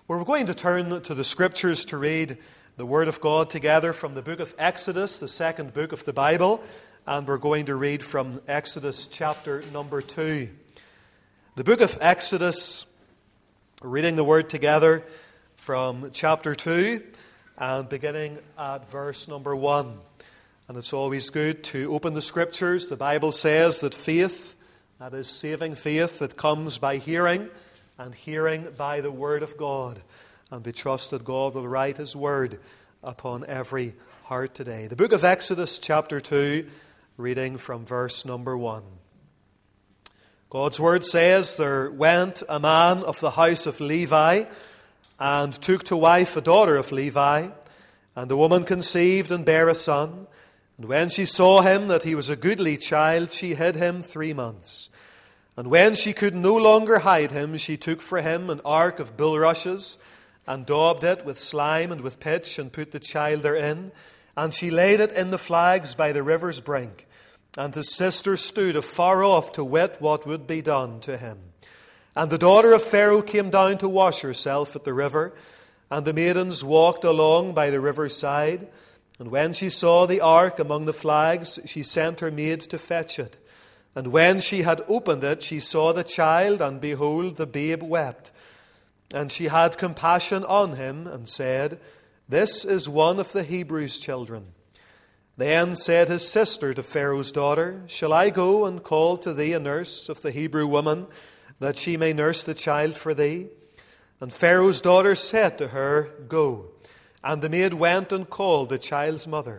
We're going to turn to the Scriptures to read the Word of God together from the book of Exodus, the second book of the Bible, and we're going to read from Exodus chapter number 2. The book of Exodus, reading the Word together from chapter 2 and beginning at verse number 1. And it's always good to open the Scriptures. The Bible says that faith, that is saving faith, that comes by hearing, and hearing by the Word of God. And we trust that God will write His Word upon every heart today. The book of Exodus chapter 2, reading from verse number 1. God's Word says, "There went a man of the house of Levi, and took to wife a daughter of Levi, and the woman conceived and bare a son. And when she saw him that he was a goodly child, she hid him 3 months. And when she could no longer hide him, she took for him an ark of bulrushes, and daubed it with slime and with pitch, and put the child therein. And she laid it in the flags by the river's brink. And his sister stood afar off to wit what would be done to him. And the daughter of Pharaoh came down to wash herself at the river, and the maidens walked along by the river's side. And when she saw the ark among the flags, she sent her maid to fetch it. And when she had opened it, she saw the child, and behold, the babe wept. And she had compassion on him, and said, This is one of the Hebrews' children. Then said his sister to Pharaoh's daughter, Shall I go and call to thee a nurse of the Hebrew woman, that she may nurse the child for thee? And Pharaoh's daughter said to her, Go. And the maid went and called the child's mother.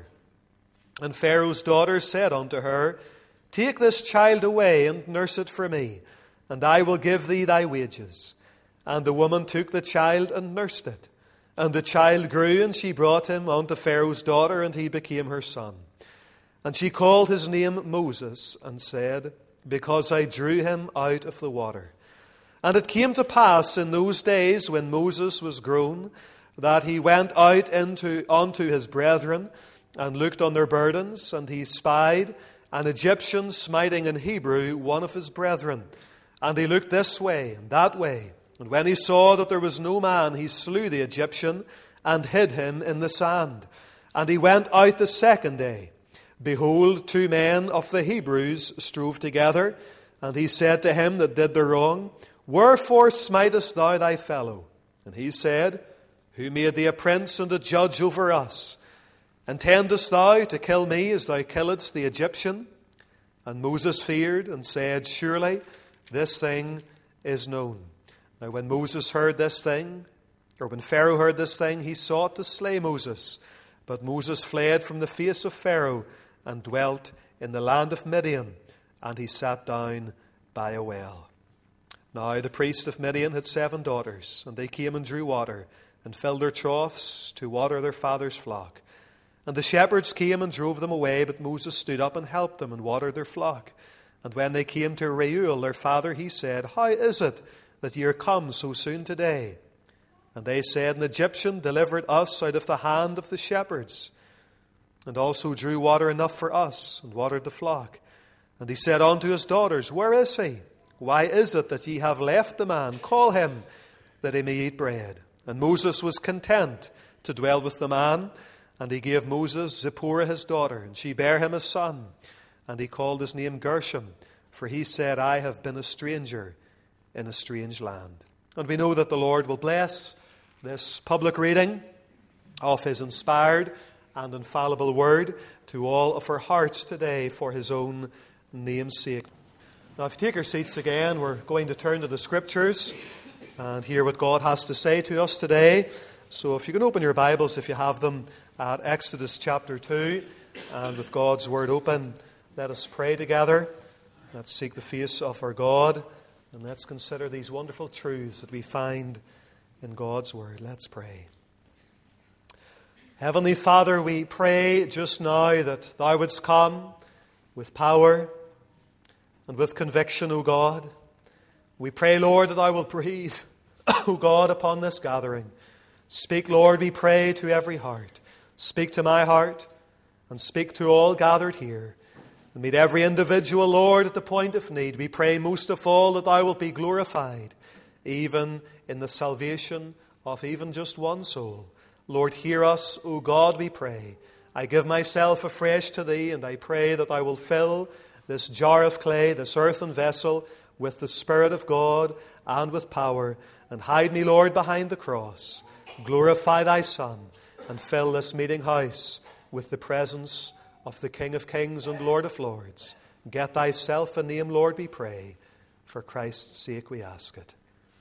And Pharaoh's daughter said unto her, Take this child away and nurse it for me, and I will give thee thy wages. And the woman took the child and nursed it. And the child grew, and she brought him unto Pharaoh's daughter, and he became her son. And she called his name Moses, and said, Because I drew him out of the water. And it came to pass in those days, when Moses was grown, that he went out unto his brethren, and looked on their burdens, and he spied an Egyptian smiting an Hebrew, one of his brethren. And he looked this way and that way. And when he saw that there was no man, he slew the Egyptian, and hid him in the sand. And he went out the second day. Behold, 2 men of the Hebrews strove together. And he said to him that did the wrong, Wherefore smitest thou thy fellow? And he said, Who made thee a prince and a judge over us? Intendest thou to kill me as thou killedst the Egyptian? And Moses feared and said, Surely this thing is known. Now when Moses heard this thing, or when Pharaoh heard this thing, he sought to slay Moses. But Moses fled from the face of Pharaoh, and dwelt in the land of Midian, and he sat down by a well. Now the priest of Midian had 7 daughters, and they came and drew water, and filled their troughs to water their father's flock. And the shepherds came and drove them away, but Moses stood up and helped them, and watered their flock. And when they came to Reuel, their father, he said, How is it that ye are come so soon today? And they said, An Egyptian delivered us out of the hand of the shepherds, and also drew water enough for us, and watered the flock. And he said unto his daughters, Where is he? Why is it that ye have left the man? Call him, that he may eat bread. And Moses was content to dwell with the man. And he gave Moses Zipporah his daughter, and she bare him a son. And he called his name Gershom, for he said, I have been a stranger in a strange land. And we know that the Lord will bless this public reading of His inspired and infallible Word to all of our hearts today for His own name's sake. Now, if you take your seats again, we're going to turn to the Scriptures and hear what God has to say to us today. So if you can open your Bibles, if you have them, at Exodus chapter 2, and with God's Word open, let us pray together. Let's seek the face of our God, and let's consider these wonderful truths that we find in God's Word. Let's pray. Heavenly Father, we pray just now that Thou wouldst come with power and with conviction, O God. We pray, Lord, that Thou wilt breathe, O God, upon this gathering. Speak, Lord, we pray, to every heart. Speak to my heart, and speak to all gathered here. And meet every individual, Lord, at the point of need. We pray most of all that Thou wilt be glorified, even in the salvation of even just one soul. Lord, hear us, O God, we pray. I give myself afresh to Thee, and I pray that Thou wilt fill this jar of clay, this earthen vessel, with the Spirit of God and with power, and hide me, Lord, behind the cross. Glorify Thy Son, and fill this meeting house with the presence of the King of Kings and Lord of Lords. Get Thyself in Him, Lord, we pray. For Christ's sake we ask it.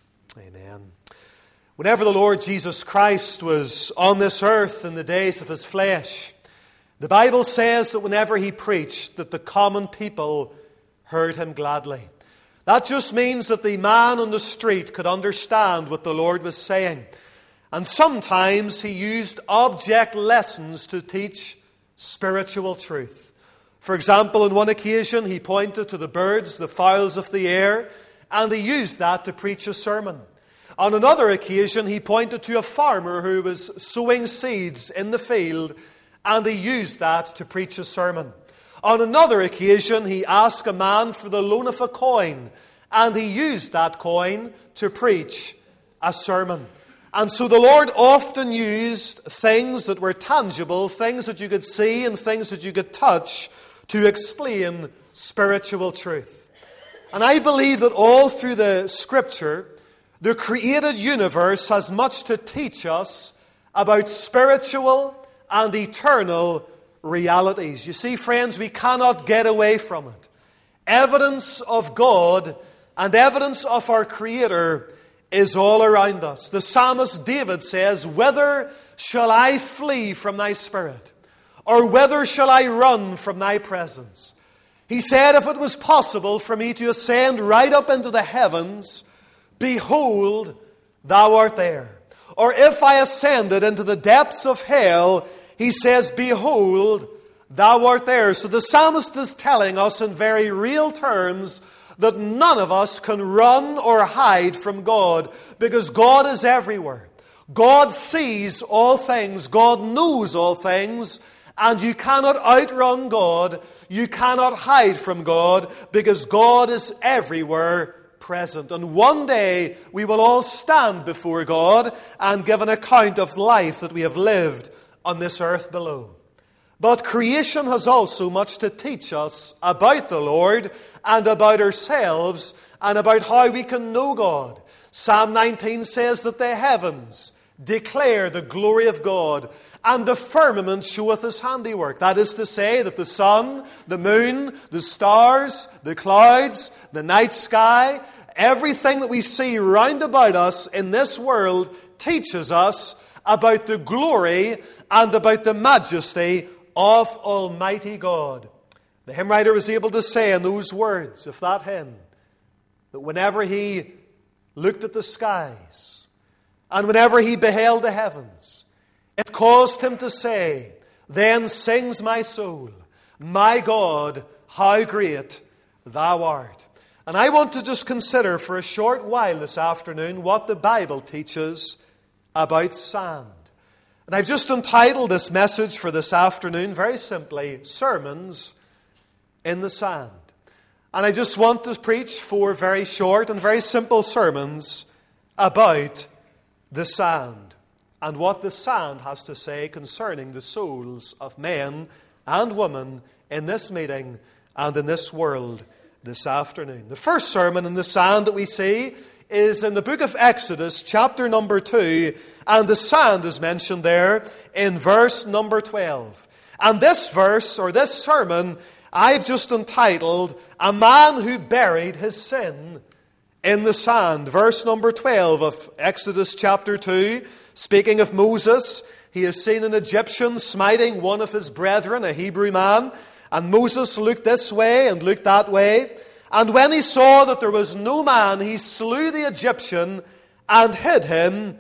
Amen. Whenever the Lord Jesus Christ was on this earth in the days of His flesh, the Bible says that whenever He preached, that the common people heard Him gladly. That just means that the man on the street could understand what the Lord was saying. And sometimes He used object lessons to teach spiritual truth. For example, on one occasion, He pointed to the birds, the fowls of the air, and He used that to preach a sermon. On another occasion, He pointed to a farmer who was sowing seeds in the field, and He used that to preach a sermon. On another occasion, He asked a man for the loan of a coin, and He used that coin to preach a sermon. And so the Lord often used things that were tangible, things that you could see and things that you could touch, to explain spiritual truth. And I believe that all through the Scripture, the created universe has much to teach us about spiritual and eternal realities. You see, friends, we cannot get away from it. Evidence of God and evidence of our Creator is all around us. The psalmist David says, "Whither shall I flee from Thy Spirit? Or whither shall I run from Thy presence?" He said, if it was possible for me to ascend right up into the heavens, behold, Thou art there. Or if I ascended into the depths of hell, he says, behold, Thou art there. So the psalmist is telling us in very real terms that none of us can run or hide from God, because God is everywhere. God sees all things. God knows all things. And you cannot outrun God. You cannot hide from God, because God is everywhere present. And one day we will all stand before God and give an account of life that we have lived on this earth below. But creation has also much to teach us about the Lord and about ourselves and about how we can know God. Psalm 19 says that the heavens declare the glory of God, and the firmament showeth His handiwork. That is to say that the sun, the moon, the stars, the clouds, the night sky, everything that we see round about us in this world teaches us about the glory and about the majesty of Almighty God. The hymn writer was able to say in those words of that hymn that whenever he looked at the skies and whenever he beheld the heavens, it caused him to say, "Then sings my soul, my God, how great Thou art." And I want to just consider for a short while this afternoon what the Bible teaches about sand. And I've just entitled this message for this afternoon very simply, Sermons in the Sand. And I just want to preach 4 very short and very simple sermons about the sand and what the sand has to say concerning the souls of men and women in this meeting and in this world this afternoon. The first sermon in the sand that we see is in the book of Exodus, chapter number 2, and the sand is mentioned there in verse number 12. And this verse, or this sermon, I've just entitled, "A Man Who Buried His Sin in the Sand." Verse number 12 of Exodus chapter 2, speaking of Moses, he has seen an Egyptian smiting one of his brethren, a Hebrew man, and Moses looked this way and looked that way. And when he saw that there was no man, he slew the Egyptian and hid him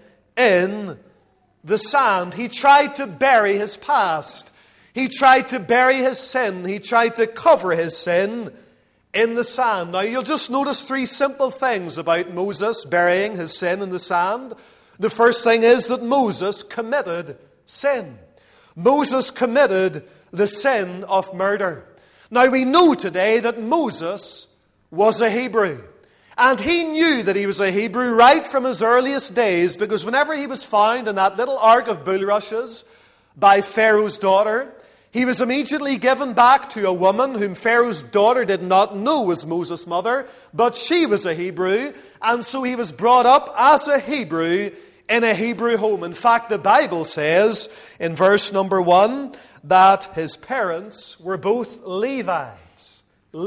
in the sand. He tried to bury his past. He tried to bury his sin. He tried to cover his sin in the sand. Now, you'll just notice 3 simple things about Moses burying his sin in the sand. The first thing is that Moses committed sin. Moses committed the sin of murder. Now, we know today that Moses was a Hebrew. And he knew that he was a Hebrew right from his earliest days, because whenever he was found in that little ark of bulrushes by Pharaoh's daughter, he was immediately given back to a woman whom Pharaoh's daughter did not know was Moses' mother, but she was a Hebrew, and so he was brought up as a Hebrew in a Hebrew home. In fact, the Bible says in verse number 1 that his parents were both Levites.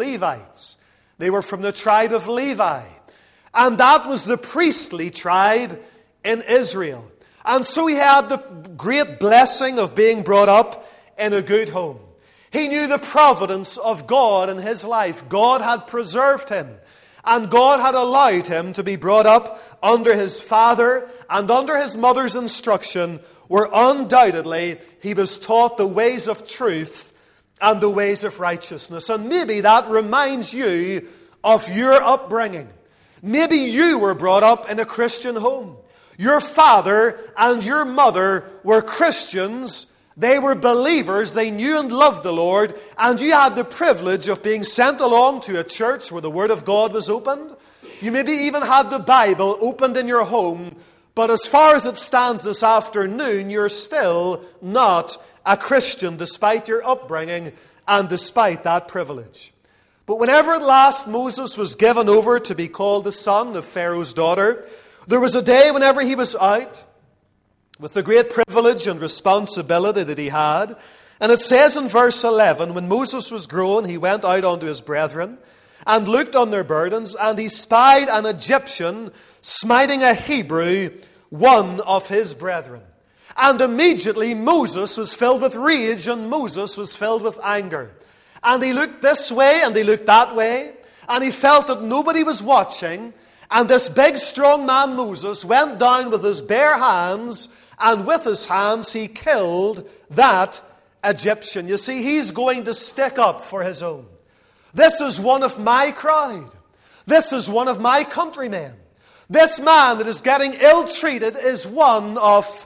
They were from the tribe of Levi. And that was the priestly tribe in Israel. And so he had the great blessing of being brought up in a good home. He knew the providence of God in his life. God had preserved him. And God had allowed him to be brought up under his father and under his mother's instruction, where undoubtedly he was taught the ways of truth and the ways of righteousness. And maybe that reminds you of your upbringing. Maybe you were brought up in a Christian home. Your father and your mother were Christians. They were believers. They knew and loved the Lord. And you had the privilege of being sent along to a church where the Word of God was opened. You maybe even had the Bible opened in your home. But as far as it stands this afternoon, you're still not a Christian, despite your upbringing and despite that privilege. But whenever at last Moses was given over to be called the son of Pharaoh's daughter, there was a day whenever he was out with the great privilege and responsibility that he had. And it says in verse 11, when Moses was grown, he went out unto his brethren and looked on their burdens, and he spied an Egyptian smiting a Hebrew, one of his brethren. And immediately Moses was filled with rage, and Moses was filled with anger. And he looked this way and he looked that way, and he felt that nobody was watching. And this big strong man Moses went down with his bare hands, and with his hands he killed that Egyptian. You see, he's going to stick up for his own. This is one of my crowd. This is one of my countrymen. This man that is getting ill-treated is one of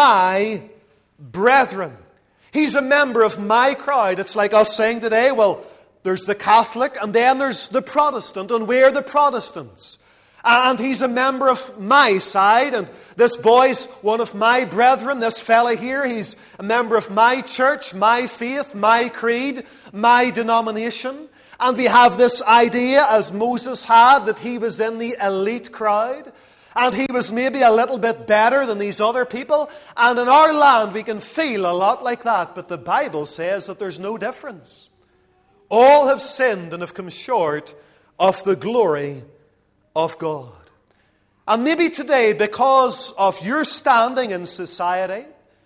my brethren. He's a member of my crowd. It's like us saying today, well, there's the Catholic and then there's the Protestant, and we're the Protestants. And he's a member of my side, and this boy's one of my brethren. This fella here, he's a member of my church, my faith, my creed, my denomination. And we have this idea, as Moses had, that he was in the elite crowd. And he was maybe a little bit better than these other people. And in our land we can feel a lot like that. But the Bible says that there's no difference. All have sinned and have come short of the glory of God. And maybe today, because of your standing in society,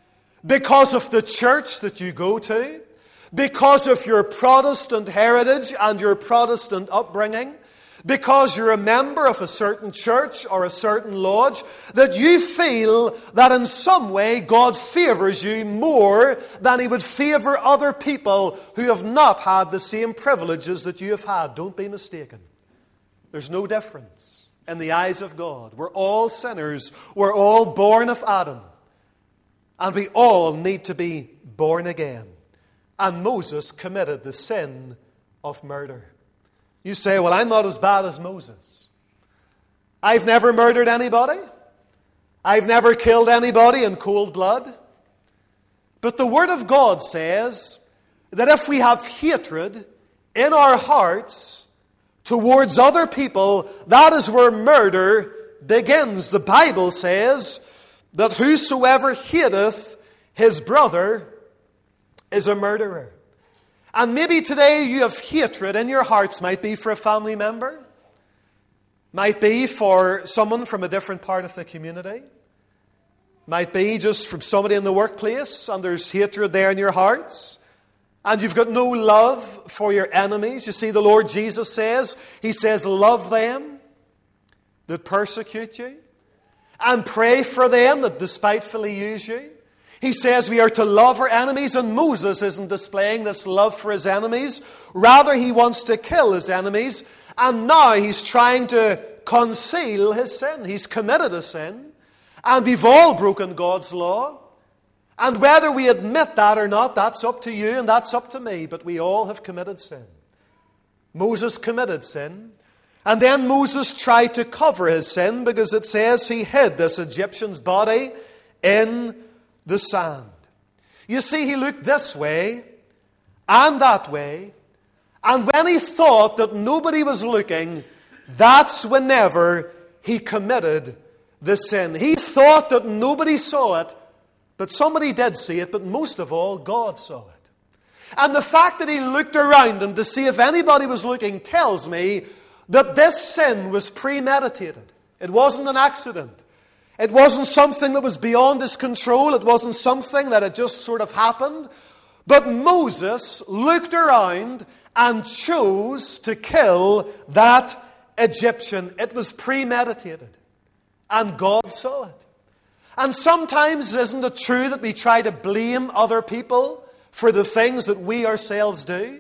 because of the church that you go to, because of your Protestant heritage and your Protestant upbringing, because you're a member of a certain church or a certain lodge, that you feel that in some way God favors you more than He would favor other people who have not had the same privileges that you have had. Don't be mistaken. There's no difference in the eyes of God. We're all sinners. We're all born of Adam. And we all need to be born again. And Moses committed the sin of murder. You say, well, I'm not as bad as Moses. I've never murdered anybody. I've never killed anybody in cold blood. But the Word of God says that if we have hatred in our hearts towards other people, that is where murder begins. The Bible says that whosoever hateth his brother is a murderer. And maybe today you have hatred in your hearts. Might be for a family member. Might be for someone from a different part of the community. Might be just from somebody in the workplace, and there's hatred there in your hearts. And you've got no love for your enemies. You see, the Lord Jesus says, He says, love them that persecute you, and pray for them that despitefully use you. He says we are to love our enemies, and Moses isn't displaying this love for his enemies. Rather, he wants to kill his enemies, and now he's trying to conceal his sin. He's committed a sin, and we've all broken God's law. And whether we admit that or not, that's up to you and that's up to me, but we all have committed sin. Moses committed sin. And then Moses tried to cover his sin because it says he hid this Egyptian's body in the sand. You see, he looked this way and that way, and when he thought that nobody was looking, that's whenever he committed the sin. He thought that nobody saw it, but somebody did see it, but most of all, God saw it. And the fact that he looked around him to see if anybody was looking tells me that this sin was premeditated. It wasn't an accident. It wasn't something that was beyond his control. It wasn't something that had just sort of happened. But Moses looked around and chose to kill that Egyptian. It was premeditated. And God saw it. And sometimes isn't it true that we try to blame other people for the things that we ourselves do?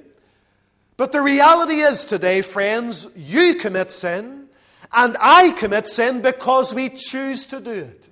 But the reality is today, friends, you commit sin and I commit sin because we choose to do it.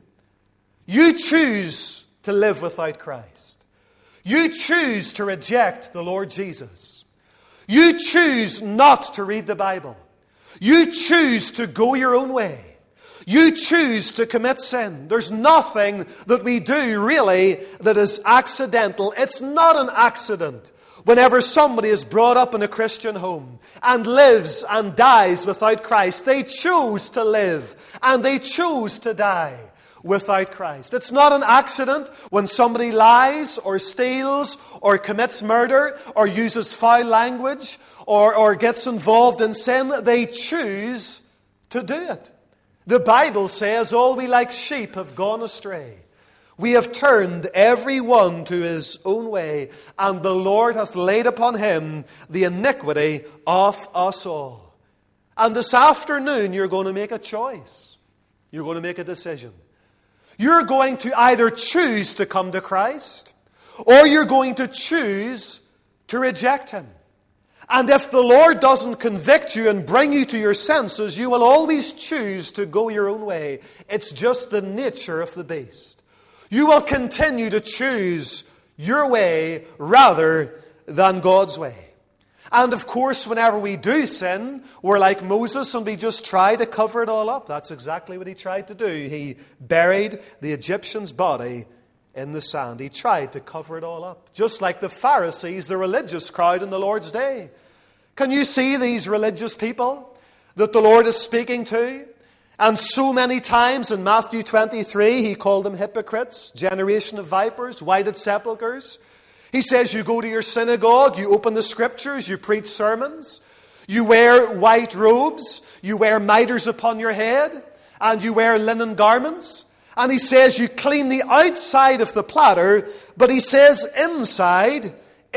You choose to live without Christ. You choose to reject the Lord Jesus. You choose not to read the Bible. You choose to go your own way. You choose to commit sin. There's nothing that we do really that is accidental. It's not an accident whenever somebody is brought up in a Christian home and lives and dies without Christ. They choose to live and they choose to die without Christ. It's not an accident when somebody lies or steals or commits murder or uses foul language or gets involved in sin. They choose to do it. The Bible says all we like sheep have gone astray. We have turned every one to his own way, and the Lord hath laid upon him the iniquity of us all. And this afternoon you're going to make a choice. You're going to make a decision. You're going to either choose to come to Christ, or you're going to choose to reject him. And if the Lord doesn't convict you and bring you to your senses, you will always choose to go your own way. It's just the nature of the beast. You will continue to choose your way rather than God's way. And of course, whenever we do sin, we're like Moses and we just try to cover it all up. That's exactly what he tried to do. He buried the Egyptian's body in the sand. He tried to cover it all up. Just like the Pharisees, the religious crowd in the Lord's day. Can you see these religious people that the Lord is speaking to? And so many times in Matthew 23, he called them hypocrites, generation of vipers, whited sepulchres. He says you go to your synagogue, you open the scriptures, you preach sermons, you wear white robes, you wear mitres upon your head, and you wear linen garments. And he says you clean the outside of the platter, but he says inside,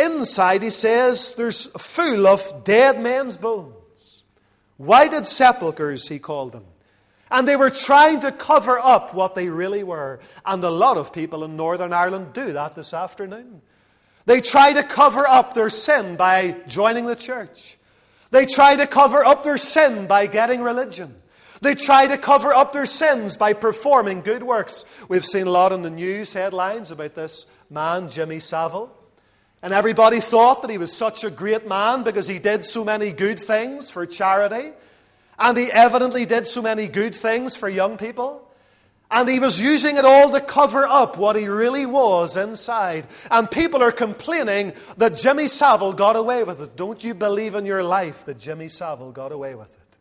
he says there's full of dead men's bones. Whited sepulchres, he called them. And they were trying to cover up what they really were. And a lot of people in Northern Ireland do that this afternoon. They try to cover up their sin by joining the church. They try to cover up their sin by getting religion. They try to cover up their sins by performing good works. We've seen a lot in the news headlines about this man, Jimmy Savile. And everybody thought that he was such a great man because he did so many good things for charity. And he evidently did so many good things for young people. And he was using it all to cover up what he really was inside. And people are complaining that Jimmy Savile got away with it. Don't you believe in your life that Jimmy Savile got away with it?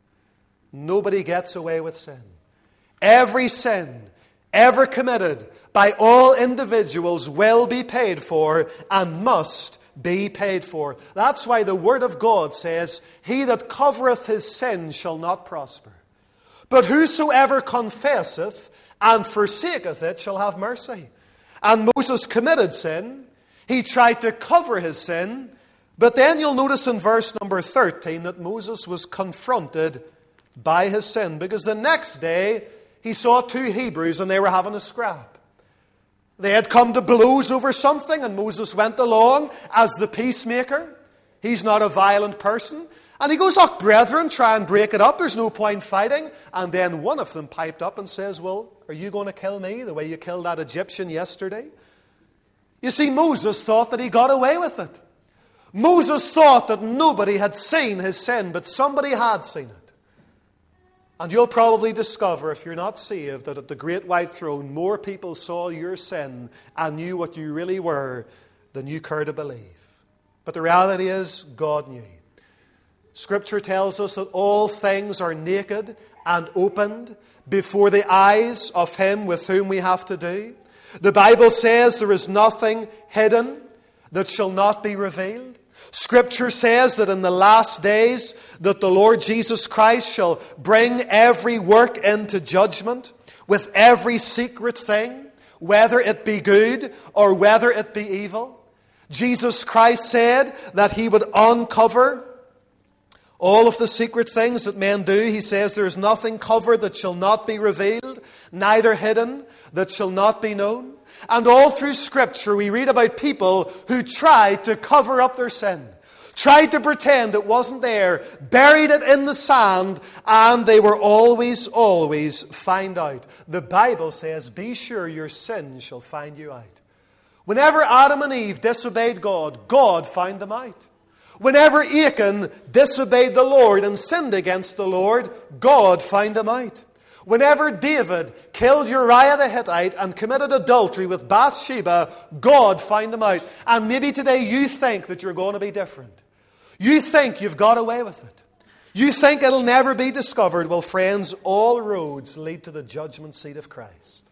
Nobody gets away with sin. Every sin ever committed by all individuals will be paid for and must be paid for. That's why the Word of God says, he that covereth his sin shall not prosper. But whosoever confesseth and forsaketh it shall have mercy. And Moses committed sin. He tried to cover his sin. But then you'll notice in verse number 13 that Moses was confronted by his sin. Because the next day he saw two Hebrews and they were having a scrap. They had come to blows over something, and Moses went along as the peacemaker. He's not a violent person. And he goes, "Oh, brethren, try and break it up. There's no point fighting." And then one of them piped up and says, "Well, are you going to kill me the way you killed that Egyptian yesterday?" You see, Moses thought that he got away with it. Moses thought that nobody had seen his sin, but somebody had seen it. And you'll probably discover, if you're not saved, that at the great white throne, more people saw your sin and knew what you really were than you care to believe. But the reality is, God knew. Scripture tells us that all things are naked and opened before the eyes of Him with whom we have to do. The Bible says there is nothing hidden that shall not be revealed. Scripture says that in the last days that the Lord Jesus Christ shall bring every work into judgment with every secret thing, whether it be good or whether it be evil. Jesus Christ said that He would uncover all of the secret things that men do. He says there is nothing covered that shall not be revealed, neither hidden that shall not be known. And all through Scripture we read about people who tried to cover up their sin, tried to pretend it wasn't there, buried it in the sand, and they were always found out. The Bible says, be sure your sin shall find you out. Whenever Adam and Eve disobeyed God, God found them out. Whenever Achan disobeyed the Lord and sinned against the Lord, God found him out. Whenever David killed Uriah the Hittite and committed adultery with Bathsheba, God found him out. And maybe today you think that you're going to be different. You think you've got away with it. You think it'll never be discovered. Well, friends, all roads lead to the judgment seat of Christ.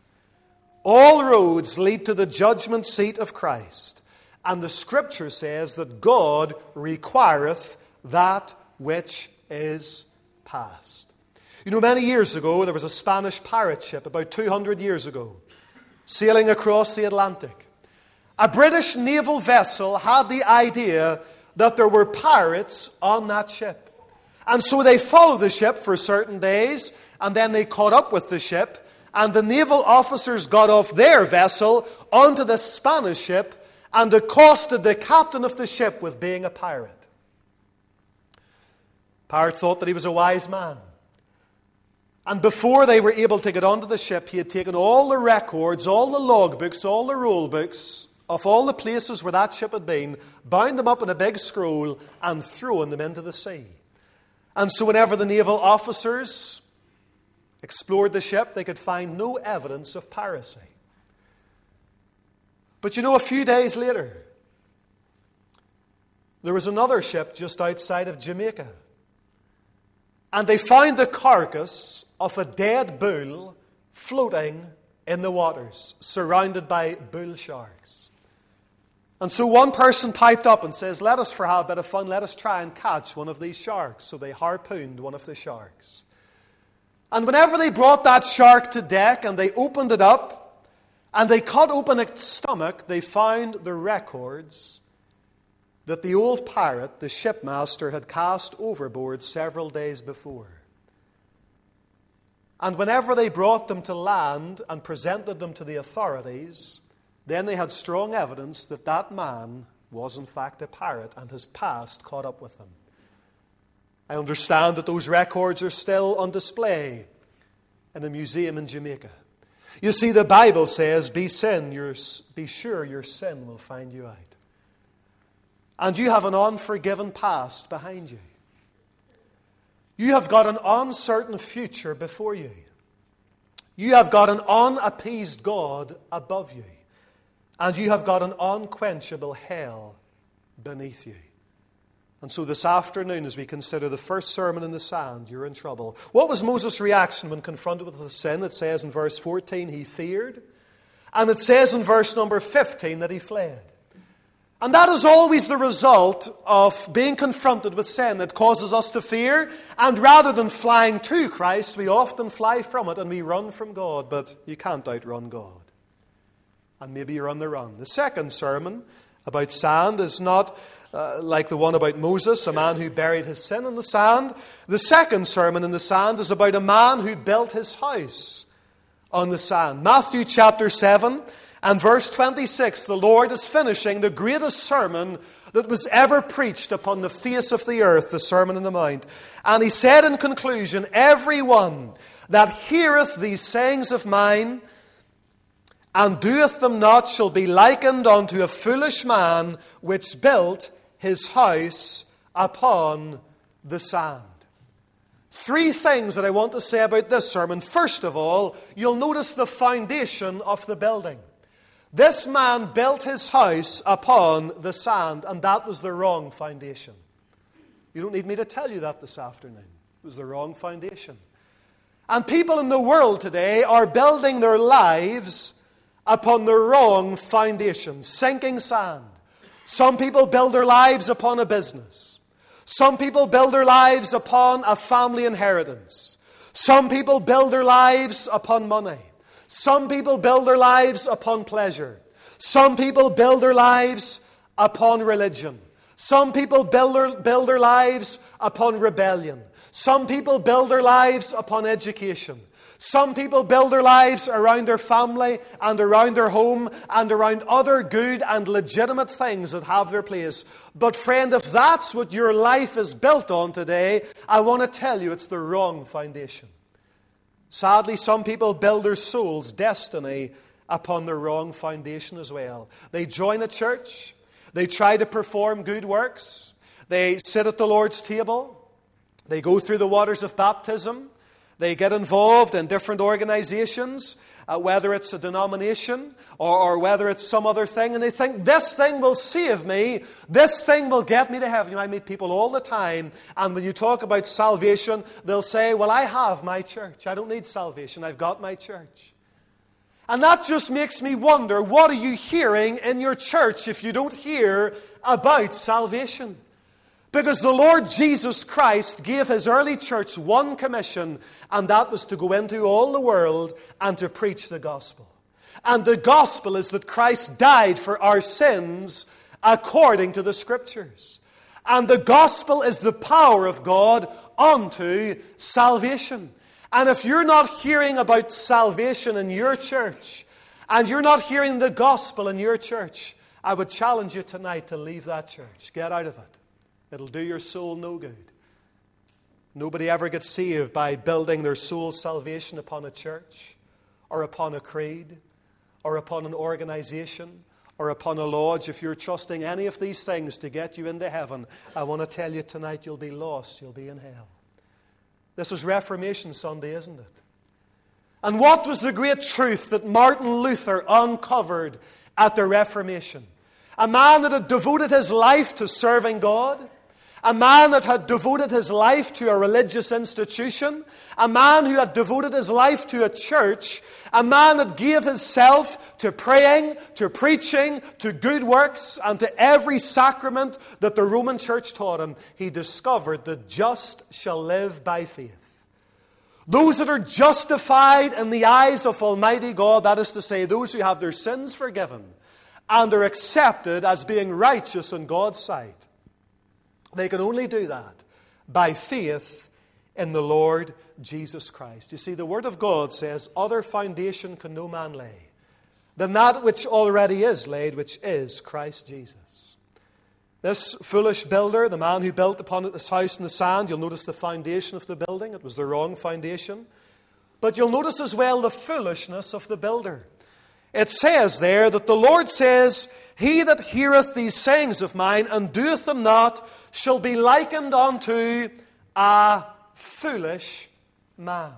All roads lead to the judgment seat of Christ. And the Scripture says that God requireth that which is past. You know, many years ago, there was a Spanish pirate ship, about 200 years ago, sailing across the Atlantic. A British naval vessel had the idea that there were pirates on that ship. And so they followed the ship for certain days, and then they caught up with the ship, and the naval officers got off their vessel onto the Spanish ship and accosted the captain of the ship with being a pirate. Pirate thought that he was a wise man. And before they were able to get onto the ship, he had taken all the records, all the logbooks, all the rule books of all the places where that ship had been, bound them up in a big scroll and thrown them into the sea. And so whenever the naval officers explored the ship, they could find no evidence of piracy. But you know, a few days later, there was another ship just outside of Jamaica. And they found the carcass of a dead bull floating in the waters, surrounded by bull sharks. And so one person piped up and says, let us, for a bit of fun, let us try and catch one of these sharks. So they harpooned one of the sharks. And whenever they brought that shark to deck and they opened it up and they cut open its stomach, they found the records that the old pirate, the shipmaster, had cast overboard several days before. And whenever they brought them to land and presented them to the authorities, then they had strong evidence that that man was in fact a pirate and his past caught up with him. I understand that those records are still on display in a museum in Jamaica. You see, the Bible says, be sure your sin will find you out. And you have an unforgiven past behind you. You have got an uncertain future before you. You have got an unappeased God above you. And you have got an unquenchable hell beneath you. And so this afternoon, as we consider the first sermon in the sand, you're in trouble. What was Moses' reaction when confronted with the sin? It says in verse 14, he feared. And it says in verse number 15 that he fled. And that is always the result of being confronted with sin that causes us to fear. And rather than flying to Christ, we often fly from it and we run from God. But you can't outrun God. And maybe you're on the run. The second sermon about sand is not like the one about Moses, a man who buried his sin in the sand. The second sermon in the sand is about a man who built his house on the sand. Matthew chapter 7 and verse 26, the Lord is finishing the greatest sermon that was ever preached upon the face of the earth, the Sermon on the Mount. And he said in conclusion, everyone that heareth these sayings of mine and doeth them not shall be likened unto a foolish man which built his house upon the sand. Three things that I want to say about this sermon. First of all, you'll notice the foundation of the building. This man built his house upon the sand, and that was the wrong foundation. You don't need me to tell you that this afternoon. It was the wrong foundation. And people in the world today are building their lives upon the wrong foundation, sinking sand. Some people build their lives upon a business. Some people build their lives upon a family inheritance. Some people build their lives upon money. Some people build their lives upon pleasure. Some people build their lives upon religion. Some people build their lives upon rebellion. Some people build their lives upon education. Some people build their lives around their family and around their home and around other good and legitimate things that have their place. But friend, if that's what your life is built on today, I want to tell you it's the wrong foundation. Sadly, some people build their soul's destiny upon the wrong foundation as well. They join a church. They try to perform good works. They sit at the Lord's table. They go through the waters of baptism. They get involved in different organizations, whether it's a denomination or whether it's some other thing, and they think, this thing will save me, this thing will get me to heaven. You know, I meet people all the time, and when you talk about salvation, they'll say, well, I have my church. I don't need salvation. I've got my church. And that just makes me wonder, what are you hearing in your church if you don't hear about salvation? Because the Lord Jesus Christ gave His early church one commission, and that was to go into all the world and to preach the gospel. And the gospel is that Christ died for our sins according to the Scriptures. And the gospel is the power of God unto salvation. And if you're not hearing about salvation in your church, and you're not hearing the gospel in your church, I would challenge you tonight to leave that church. Get out of it. It'll do your soul no good. Nobody ever gets saved by building their soul's salvation upon a church, or upon a creed, or upon an organization, or upon a lodge. If you're trusting any of these things to get you into heaven, I want to tell you tonight you'll be lost. You'll be in hell. This is Reformation Sunday, isn't it? And what was the great truth that Martin Luther uncovered at the Reformation? A man that had devoted his life to serving God, a man that had devoted his life to a religious institution, a man who had devoted his life to a church, a man that gave himself to praying, to preaching, to good works, and to every sacrament that the Roman Church taught him. He discovered the just shall live by faith. Those that are justified in the eyes of Almighty God, that is to say, those who have their sins forgiven and are accepted as being righteous in God's sight, they can only do that by faith in the Lord Jesus Christ. You see, the Word of God says, other foundation can no man lay than that which already is laid, which is Christ Jesus. This foolish builder, the man who built upon his house in the sand, you'll notice the foundation of the building. It was the wrong foundation. But you'll notice as well the foolishness of the builder. It says there that the Lord says, he that heareth these sayings of mine and doeth them not shall be likened unto a foolish man.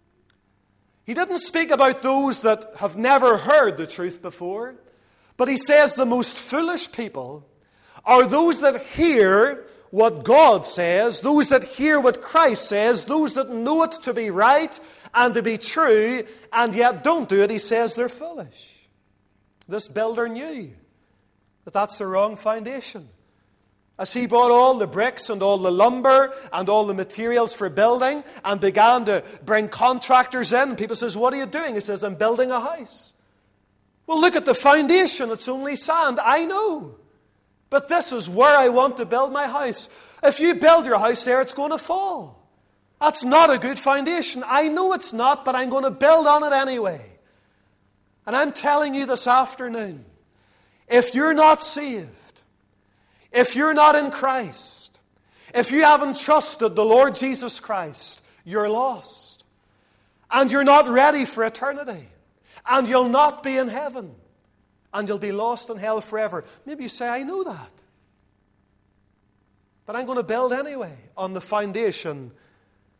He didn't speak about those that have never heard the truth before, but he says the most foolish people are those that hear what God says, those that hear what Christ says, those that know it to be right and to be true, and yet don't do it. He says they're foolish. This builder knew that that's the wrong foundation. As he bought all the bricks and all the lumber and all the materials for building and began to bring contractors in, people says, what are you doing? He says, I'm building a house. Well, look at the foundation. It's only sand. I know. But this is where I want to build my house. If you build your house there, it's going to fall. That's not a good foundation. I know it's not, but I'm going to build on it anyway. And I'm telling you this afternoon, if you're not saved, if you're not in Christ, if you haven't trusted the Lord Jesus Christ, you're lost. And you're not ready for eternity. And you'll not be in heaven. And you'll be lost in hell forever. Maybe you say, I know that. But I'm going to build anyway on the foundation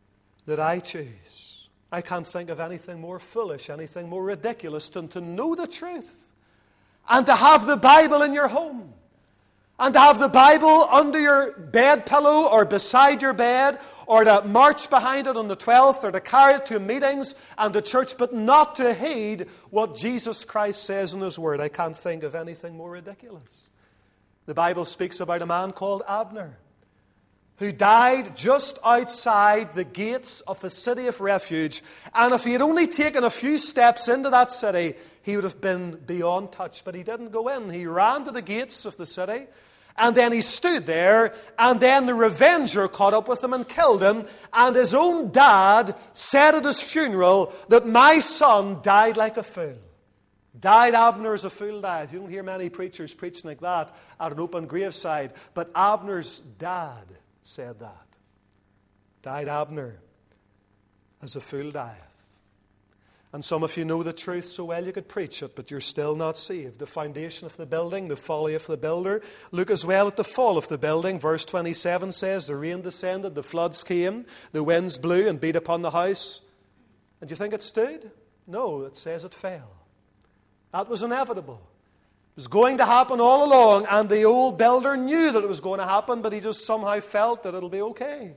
that I choose. I can't think of anything more foolish, anything more ridiculous than to know the truth and to have the Bible in your home and to have the Bible under your bed pillow or beside your bed, or to march behind it on the 12th, or to carry it to meetings and to church, but not to heed what Jesus Christ says in His Word. I can't think of anything more ridiculous. The Bible speaks about a man called Abner, who died just outside the gates of a city of refuge. And if he had only taken a few steps into that city, he would have been beyond touch. But he didn't go in. He ran to the gates of the city, and then he stood there, and then the revenger caught up with him and killed him. And his own dad said at his funeral that my son died like a fool. Died Abner as a fool died. You don't hear many preachers preaching like that at an open graveside. But Abner's dad said that. Died Abner as a fool dieth. And some of you know the truth so well you could preach it, but you're still not saved. The foundation of the building, the folly of the builder. Look as well at the fall of the building. Verse 27 says, the rain descended, the floods came, the winds blew and beat upon the house. And do you think it stood? No, it says it fell. That was inevitable. It was going to happen all along, and the old builder knew that it was going to happen, but he just somehow felt that it'll be okay.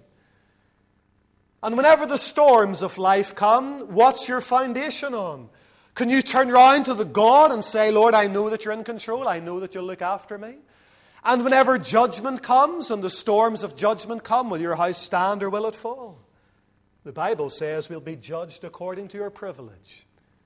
And whenever the storms of life come, what's your foundation on? Can you turn round to the God and say, Lord, I know that you're in control. I know that you'll look after me. And whenever judgment comes and the storms of judgment come, will your house stand or will it fall? The Bible says we'll be judged according to your privilege.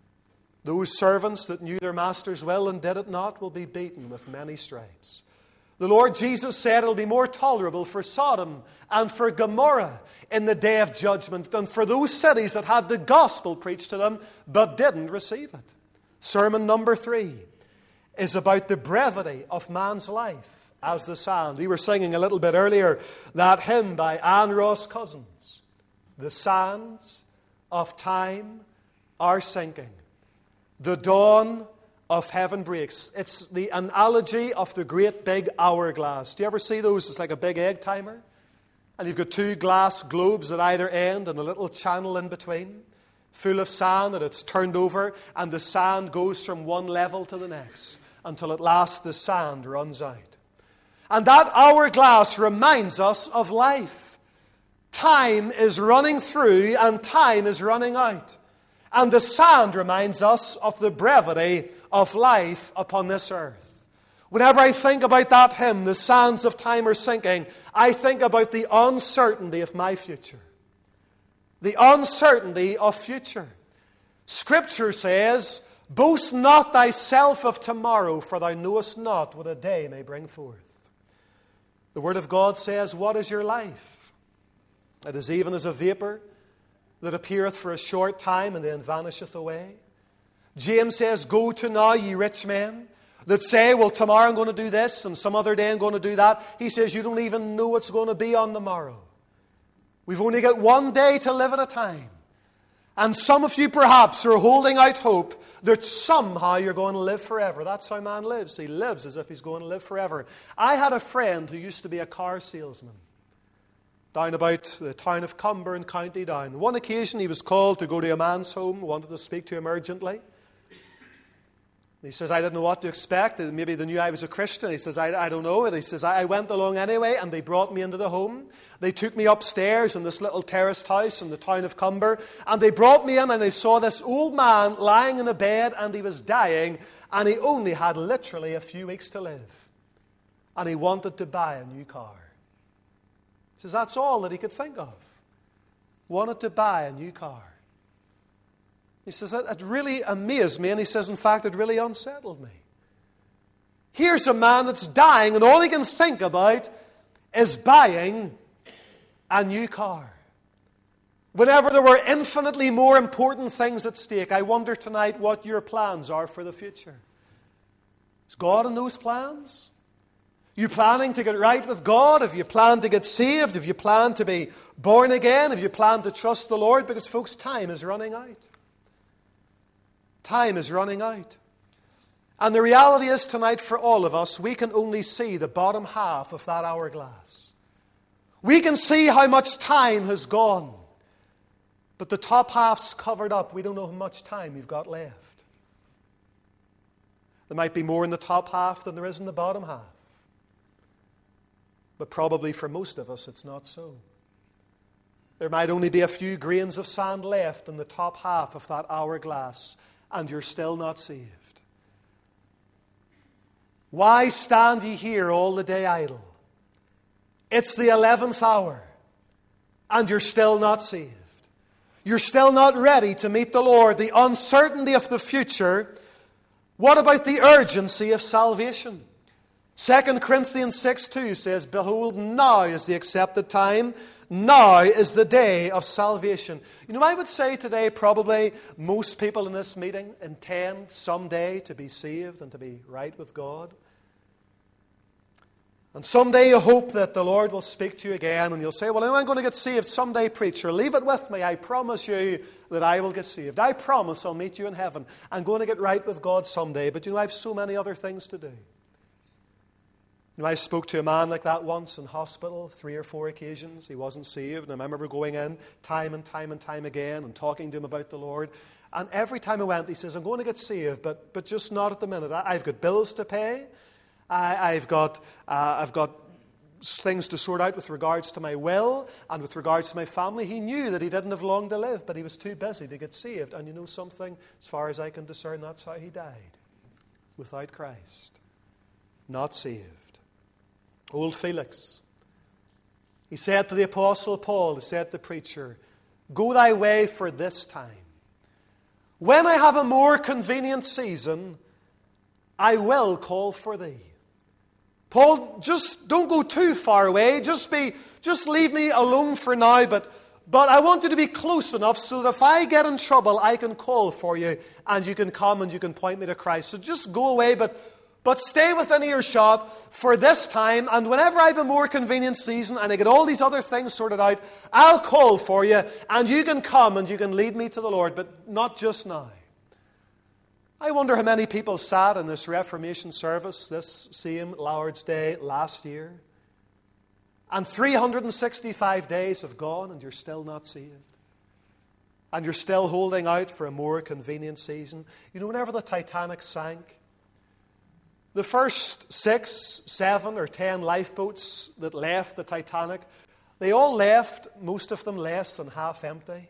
Those servants that knew their master's will and did it not will be beaten with many stripes. The Lord Jesus said it'll be more tolerable for Sodom and for Gomorrah in the day of judgment than for those cities that had the gospel preached to them but didn't receive it. Sermon number 3 is about the brevity of man's life as the sand. We were singing a little bit earlier that hymn by Anne Ross Cousins. The sands of time are sinking. The dawn of heaven breaks. It's the analogy of the great big hourglass. Do you ever see those? It's like a big egg timer. And you've got two glass globes at either end and a little channel in between, full of sand, and it's turned over, and the sand goes from one level to the next until at last the sand runs out. And that hourglass reminds us of life. Time is running through and time is running out. And the sand reminds us of the brevity of life upon this earth. Whenever I think about that hymn, the sands of time are sinking, I think about the uncertainty of my future. The uncertainty of future. Scripture says, boast not thyself of tomorrow, for thou knowest not what a day may bring forth. The Word of God says, what is your life? It is even as a vapor that appeareth for a short time and then vanisheth away. James says, go to now, ye rich men, that say, well, tomorrow I'm going to do this and some other day I'm going to do that. He says, you don't even know what's going to be on the morrow. We've only got one day to live at a time. And some of you perhaps are holding out hope that somehow you're going to live forever. That's how man lives. He lives as if he's going to live forever. I had a friend who used to be a car salesman down about the town of Cumber in County Down. On one occasion he was called to go to a man's home, wanted to speak to him urgently. He says, I didn't know what to expect. Maybe they knew I was a Christian. He says, I don't know. And he says, I went along anyway, and they brought me into the home. They took me upstairs in this little terraced house in the town of Cumber, and they brought me in, and I saw this old man lying in a bed, and he was dying, and he only had literally a few weeks to live. And he wanted to buy a new car. He says, that's all that he could think of. Wanted to buy a new car. He says, it really amazed me, and he says, in fact, it really unsettled me. Here's a man that's dying, and all he can think about is buying a new car. Whenever there were infinitely more important things at stake, I wonder tonight what your plans are for the future. Is God in those plans? You planning to get right with God? Have you planned to get saved? Have you planned to be born again? Have you planned to trust the Lord? Because, folks, time is running out. Time is running out. And the reality is tonight for all of us, we can only see the bottom half of that hourglass. We can see how much time has gone. but the top half's covered up. We don't know how much time you've got left. There might be more in the top half than there is in the bottom half. But probably for most of us, it's not so. There might only be a few grains of sand left in the top half of that hourglass, and you're still not saved. Why stand ye here all the day idle? It's the 11th hour, and you're still not saved. You're still not ready to meet the Lord. The uncertainty of the future. What about the urgency of salvation? 2 Corinthians 6:2 says, "Behold, now is the accepted time. Now is the day of salvation." You know, I would say today probably most people in this meeting intend someday to be saved and to be right with God. And someday you hope that the Lord will speak to you again and you'll say, "Well, I'm going to get saved someday, preacher. Leave it with me. I promise you that I will get saved. I promise I'll meet you in heaven. I'm going to get right with God someday. But you know, I have so many other things to do." You know, I spoke to a man like that once in hospital, 3 or 4 occasions. He wasn't saved. And I remember going in time and time and time again and talking to him about the Lord. And every time I went, he says, "I'm going to get saved, but just not at the minute. I've got bills to pay. I've got things to sort out with regards to my will and with regards to my family." He knew that he didn't have long to live, but he was too busy to get saved. And you know something? As far as I can discern, that's how he died. Without Christ. Not saved. Old Felix. He said to the Apostle Paul, he said to the preacher, "Go thy way for this time. When I have a more convenient season, I will call for thee." Paul, just don't go too far away. Just leave me alone for now, but I want you to be close enough so that if I get in trouble, I can call for you and you can come and you can point me to Christ. So just go away, but stay within earshot for this time, and whenever I have a more convenient season and I get all these other things sorted out, I'll call for you and you can come and you can lead me to the Lord, but not just now. I wonder how many people sat in this Reformation service this same Lord's Day last year. And 365 days have gone and you're still not saved. And you're still holding out for a more convenient season. You know, whenever the Titanic sank, the first 6, 7, or 10 lifeboats that left the Titanic, they all left, most of them less than half empty.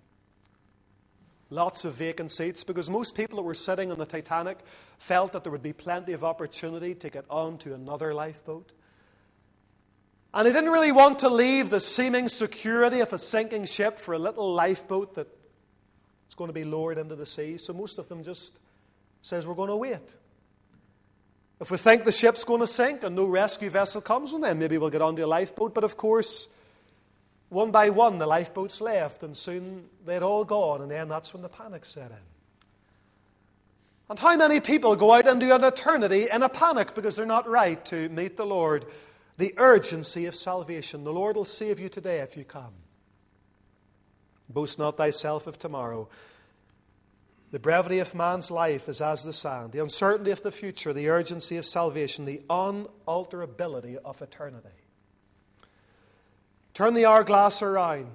Lots of vacant seats, because most people that were sitting on the Titanic felt that there would be plenty of opportunity to get on to another lifeboat. And they didn't really want to leave the seeming security of a sinking ship for a little lifeboat that is going to be lowered into the sea. So most of them just says, "We're going to wait. If we think the ship's going to sink and no rescue vessel comes, well, then maybe we'll get onto a lifeboat." But of course, one by one, the lifeboats left, and soon they'd all gone, and then that's when the panic set in. And how many people go out into an eternity in a panic because they're not right to meet the Lord? The urgency of salvation. The Lord will save you today if you come. Boast not thyself of tomorrow. The brevity of man's life is as the sand. The uncertainty of the future, the urgency of salvation, the unalterability of eternity. Turn the hourglass around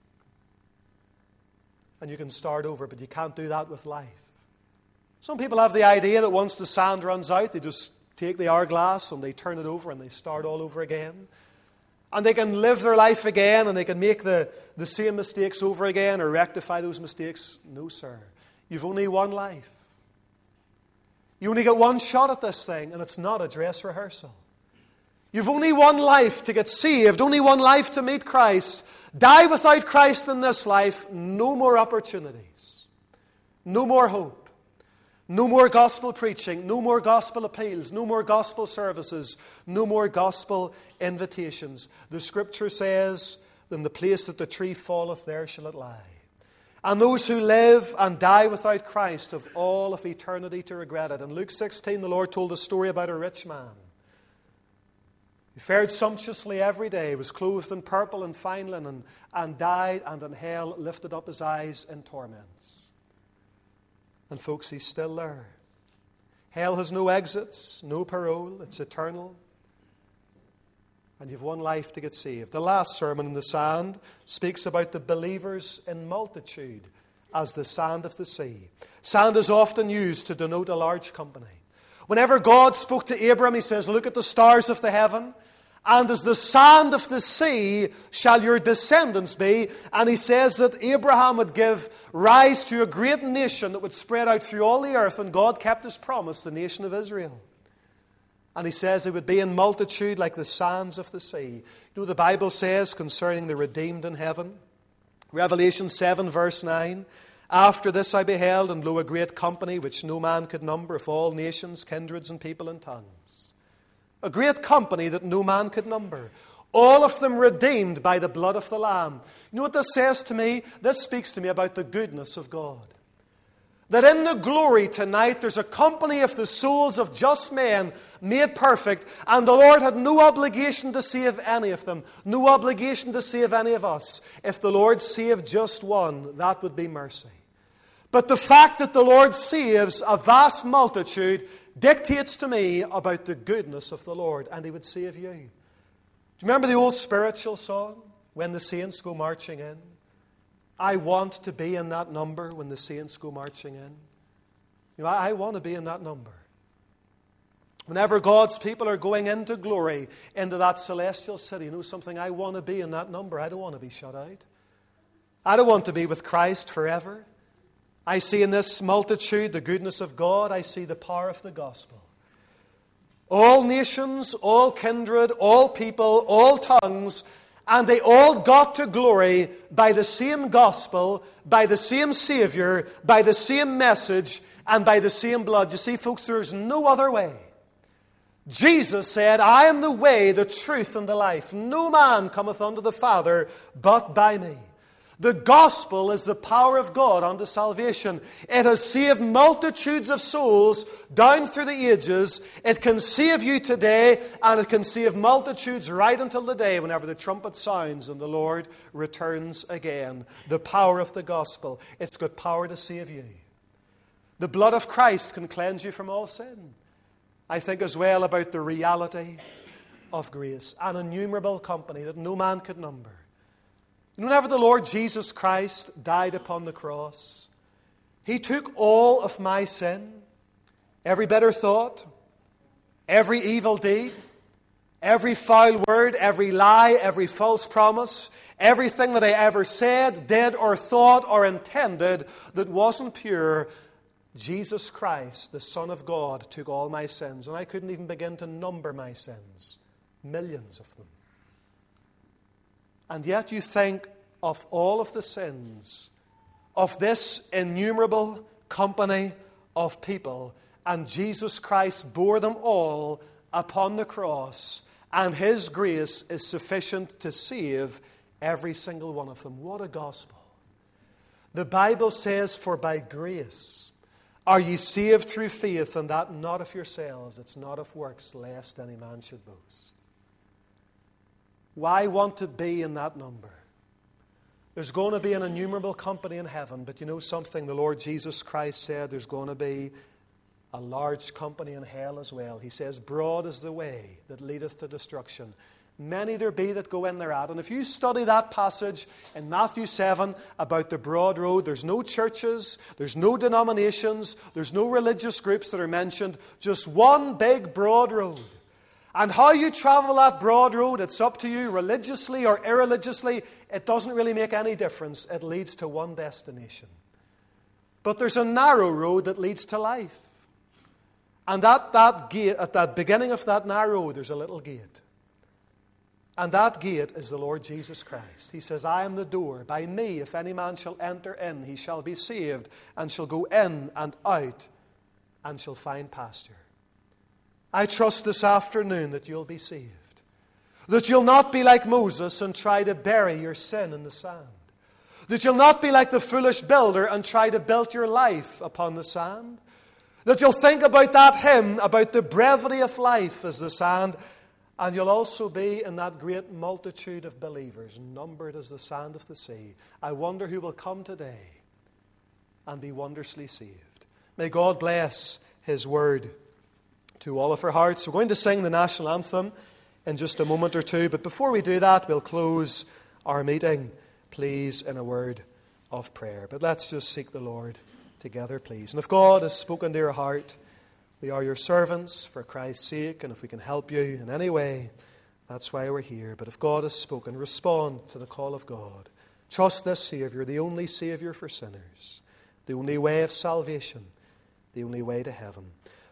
and you can start over, but you can't do that with life. Some people have the idea that once the sand runs out, they just take the hourglass and they turn it over and they start all over again. And they can live their life again and they can make the same mistakes over again or rectify those mistakes. No, sir. You've only one life. You only get one shot at this thing, and it's not a dress rehearsal. You've only one life to get saved, only one life to meet Christ. Die without Christ in this life, no more opportunities, no more hope, no more gospel preaching, no more gospel appeals, no more gospel services, no more gospel invitations. The Scripture says, "In the place that the tree falleth, there shall it lie." And those who live and die without Christ have all of eternity to regret it. In Luke 16, the Lord told a story about a rich man. He fared sumptuously every day, was clothed in purple and fine linen, and died, and in hell lifted up his eyes in torments. And folks, he's still there. Hell has no exits, no parole, it's eternal. and you've one life to get saved. The last sermon in the sand speaks about the believers in multitude as the sand of the sea. Sand is often used to denote a large company. Whenever God spoke to Abram, he says, look at the stars of the heaven, and as the sand of the sea shall your descendants be. And he says that Abraham would give rise to a great nation that would spread out through all the earth, and God kept his promise, the nation of Israel. And he says it would be in multitude like the sands of the sea. You know, the Bible says concerning the redeemed in heaven, Revelation 7 verse 9, after this I beheld, and lo, a great company which no man could number, of all nations, kindreds, and people and tongues. A great company that no man could number. All of them redeemed by the blood of the Lamb. You know what this says to me? This speaks to me about the goodness of God. That in the glory tonight there's a company of the souls of just men made perfect, and the Lord had no obligation to save any of them, no obligation to save any of us. If the Lord saved just one, that would be mercy. But the fact that the Lord saves a vast multitude dictates to me about the goodness of the Lord, and He would save you. Do you remember the old spiritual song, When the Saints Go Marching In? I want to be in that number when the saints go marching in. You know, I want to be in that number. Whenever God's people are going into glory, into that celestial city, you know something? I want to be in that number. I don't want to be shut out. I don't want to be with Christ forever. I see in this multitude the goodness of God. I see the power of the gospel. All nations, all kindred, all people, all tongues, and they all got to glory by the same gospel, by the same Savior, by the same message, and by the same blood. You see, folks, there's no other way. Jesus said, I am the way, the truth, and the life. No man cometh unto the Father but by me. The gospel is the power of God unto salvation. It has saved multitudes of souls down through the ages. It can save you today, and it can save multitudes right until the day whenever the trumpet sounds and the Lord returns again. The power of the gospel. It's got power to save you. The blood of Christ can cleanse you from all sin. I think as well about the reality of grace. An innumerable company that no man could number. Whenever the Lord Jesus Christ died upon the cross, He took all of my sin, every bitter thought, every evil deed, every foul word, every lie, every false promise, everything that I ever said, did, or thought, or intended that wasn't pure. Jesus Christ, the Son of God, took all my sins, and I couldn't even begin to number my sins. Millions of them. And yet you think of all of the sins of this innumerable company of people, and Jesus Christ bore them all upon the cross, and His grace is sufficient to save every single one of them. What a gospel. The Bible says, for by grace are ye saved through faith, and that not of yourselves, it's not of works, lest any man should boast. Why want to be in that number? There's going to be an innumerable company in heaven, but you know something? The Lord Jesus Christ said there's going to be a large company in hell as well. He says, broad is the way that leadeth to destruction. Many there be that go in thereat. And if you study that passage in Matthew 7 about the broad road, there's no churches, there's no denominations, there's no religious groups that are mentioned, just one big broad road. And how you travel that broad road, it's up to you, religiously or irreligiously. It doesn't really make any difference. It leads to one destination. But there's a narrow road that leads to life. And at that gate, at that beginning of that narrow road, there's a little gate. And that gate is the Lord Jesus Christ. He says, I am the door. By me, if any man shall enter in, he shall be saved, and shall go in and out, and shall find pasture. I trust this afternoon that you'll be saved. That you'll not be like Moses and try to bury your sin in the sand. That you'll not be like the foolish builder and try to build your life upon the sand. That you'll think about that hymn, about the brevity of life as the sand. And you'll also be in that great multitude of believers, numbered as the sand of the sea. I wonder who will come today and be wondrously saved. May God bless His word to all of our hearts. We're going to sing the national anthem in just a moment or two. But before we do that, we'll close our meeting, please, in a word of prayer. But let's just seek the Lord together, please. And if God has spoken to your heart, we are your servants for Christ's sake, and if we can help you in any way, that's why we're here. But if God has spoken, respond to the call of God. Trust this Savior, the only Savior for sinners, the only way of salvation, the only way to heaven.